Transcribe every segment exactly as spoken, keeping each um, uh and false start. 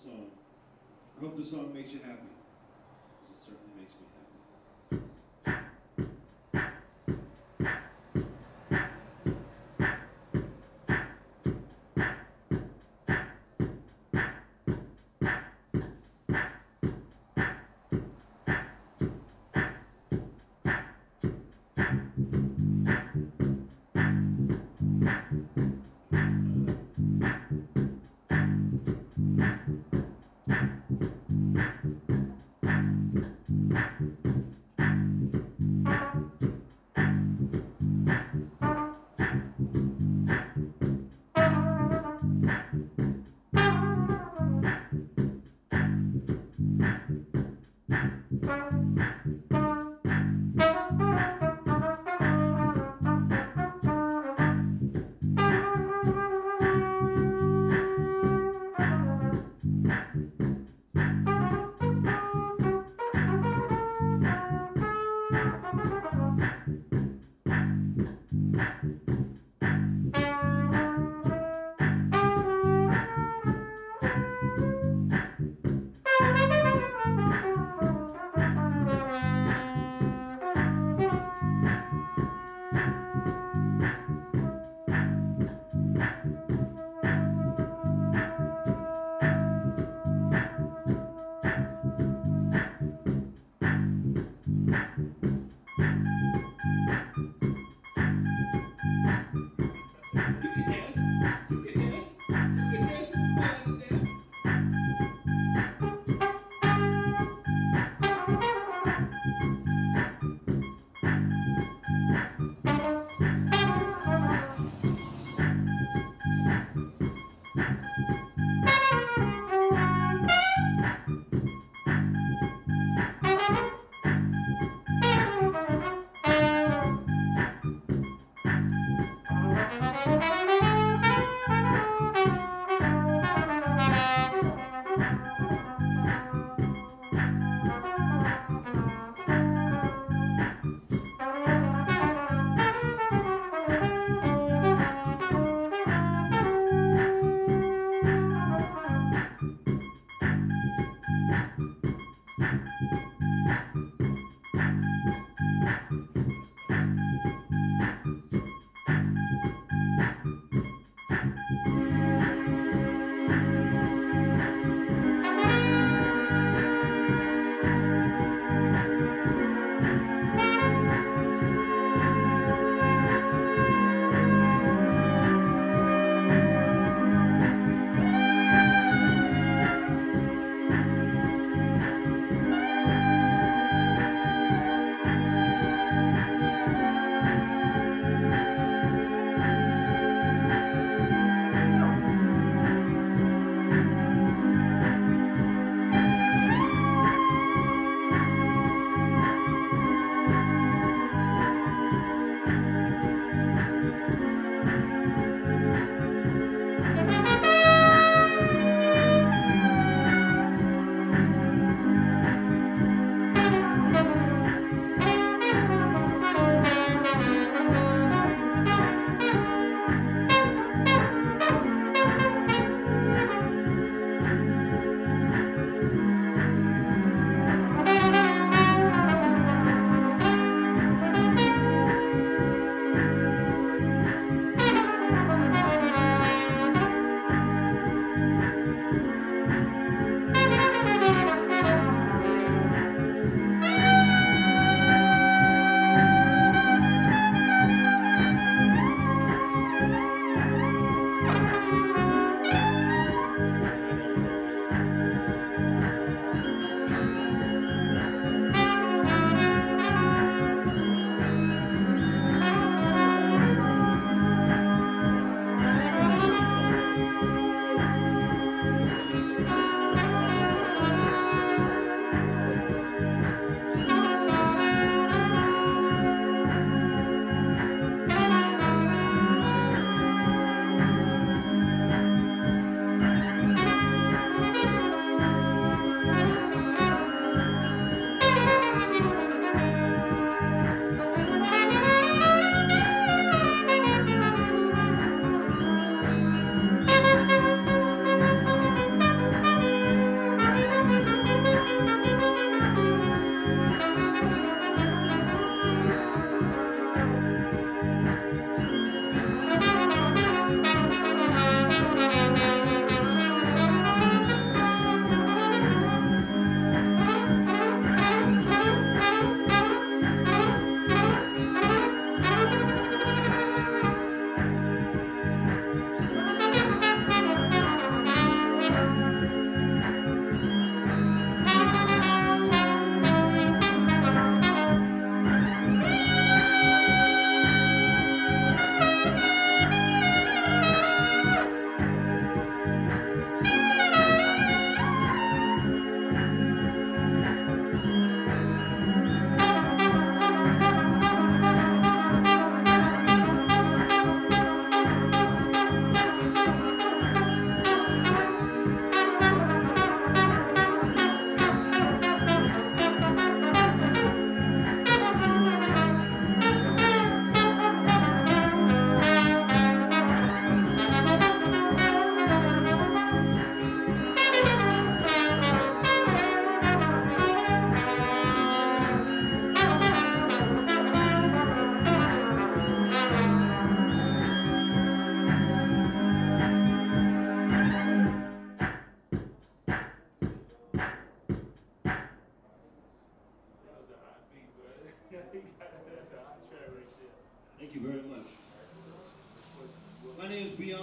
song. I hope the song makes you happy, because it certainly makes me happy. Thank you.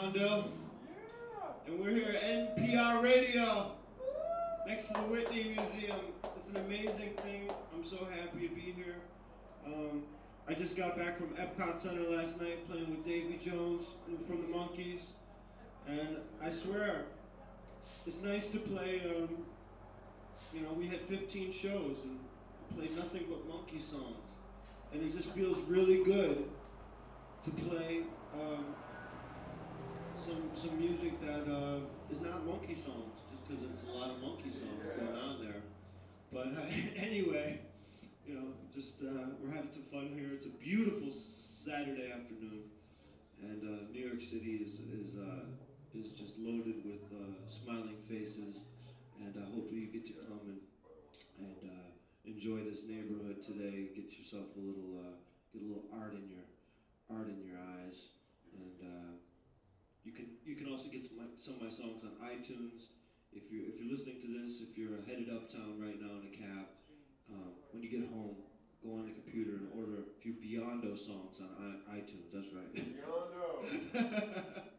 Biondo. And we're here at N P R Radio, next to the Whitney Museum. It's an amazing thing. I'm so happy to be here. Um, I just got back from Epcot Center last night playing with Davy Jones from the Monkees. And I swear, it's nice to play, um, you know, we had fifteen shows and I played nothing but monkey songs. And it just feels really good to play um, some some music that uh, is not monkey songs, just because it's a lot of monkey songs going on there. But uh, anyway, you know, just uh, we're having some fun here. It's a beautiful Saturday afternoon, and uh, New York City is is uh, is just loaded with uh, smiling faces. And I hope you get to come and and uh, enjoy this neighborhood today. Get yourself a little uh, get a little art in your art in your eyes, and uh, you can you can also get some, some of my songs on iTunes. If you're if you're listening to this, if you're headed uptown right now in a cab, um, when you get home, go on the computer and order a few Biondo songs on I- iTunes. That's right. Biondo.